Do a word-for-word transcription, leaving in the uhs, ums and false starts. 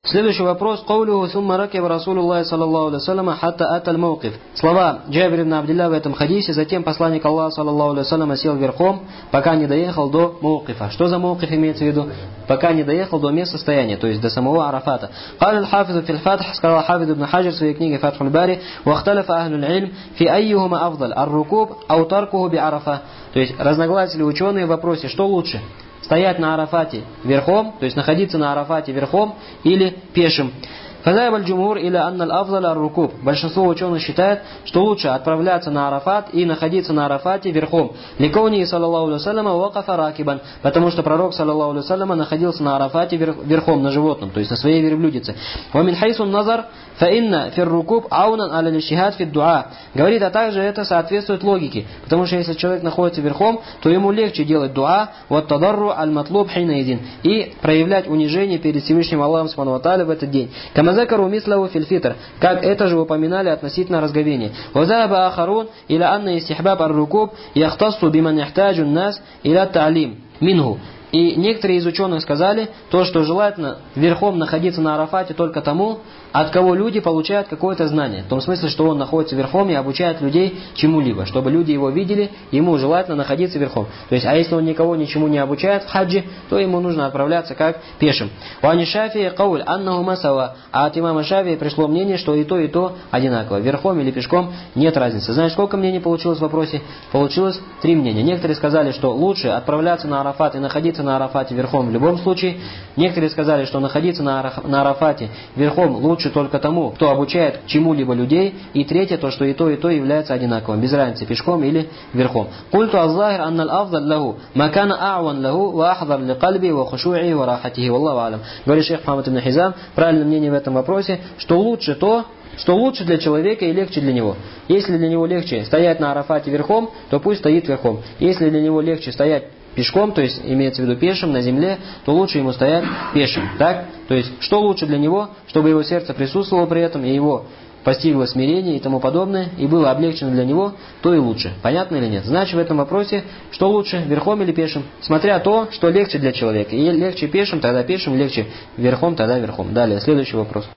Следующий вопрос. Каулюху сумма ракиба Расулуллахи саллаллаху алейхи вассаляма хатта аталь мауқиф. Слова Джабир ибн Абдилля в этом хадисе. Затем посланник Аллаха саллаллаху алейхи вассаляма сел верхом, пока не доехал до мауқифа. Что за мауқиф имеется в виду? Пока не доехал до места стояния, то есть до самого Арафата. Каля аль-Хафизу фил Фатх, сказал Хафиз ибн Хаджар в своей книге Фатхуль Бари, вахталифа ахлюль ильм фи айюхума афдаль, ар-рукуб ау таркуху би Арафа. То есть разногласили ученые в вопросе, что лучше? Стоять на Арафате верхом, то есть находиться на Арафате верхом или пешим. Фазайб аль-джумур или анна аль-афдаль ар-рукуб. Большинство ученых считает, что лучше отправляться на Арафат и находиться на Арафате верхом. Ликауни саллаллаху алейхи вассаляма вакафа ракибан. Потому что пророк саллаллаху алейхи вассаляма находился на Арафате верхом, на животном, то есть на своей верблюдице. Ва мин хайсун назар фа инна фир рукуб аунан аля лишихад фид дуа. Говорит, а также это соответствует логике. Потому что если человек находится верхом, то ему легче делать дуа, вот тадарру аль-матлуб хинайдин, и проявлять унижение перед Всевышним Аллахом субхану ва тааля в этот день. Камазакару миславу фил фитр, как это же упоминали относительно разговения. Вазаба ахарун иля анна истихбаб ар-рукуб яхтассу биман яхтаджу нас иля та'лим минху. И некоторые из ученых сказали, то, что желательно верхом находиться на Арафате только тому, от кого люди получают какое-то знание. В том смысле, что он находится верхом и обучает людей чему-либо. Чтобы люди его видели, ему желательно находиться верхом. То есть, а если он никого ничему не обучает в хаджи, то ему нужно отправляться как пешим. Уани Шафии кауль аннаху масава. А от имама Шафии пришло мнение, что и то, и то одинаково. Верхом или пешком нет разницы. Знаешь, сколько мнений получилось в вопросе? Получилось три мнения. Некоторые сказали, что лучше отправляться на Арафат и находиться на Арафате верхом в любом случае. Некоторые сказали, что находиться на Арафате верхом лучше только тому, кто обучает чему-либо людей. И третье, то, что и то, и то является одинаковым. Без разницы, пешком или верхом. Культу аззахир анна аль-афдаль лаху макана а'ван лаху ва ахдар ли кальби ва хушу'i ва рахатихи. Валлаху алям. Говорит шейх Мухаммад ибн Хизам, правильное мнение в этом вопросе, что лучше то, что лучше для человека и легче для него. Если для него легче стоять на Арафате верхом, то пусть стоит верхом. Если для него легче стоять пешком, то есть имеется в виду пешим на земле, то лучше ему стоять пешим. Так? То есть, что лучше для него, чтобы его сердце присутствовало при этом, и его постигло смирение и тому подобное, и было облегчено для него, то и лучше. Понятно или нет? Значит, в этом вопросе, что лучше, верхом или пешим? Смотря то, что легче для человека. И легче пешим, тогда пешим, легче верхом, тогда верхом. Далее, следующий вопрос.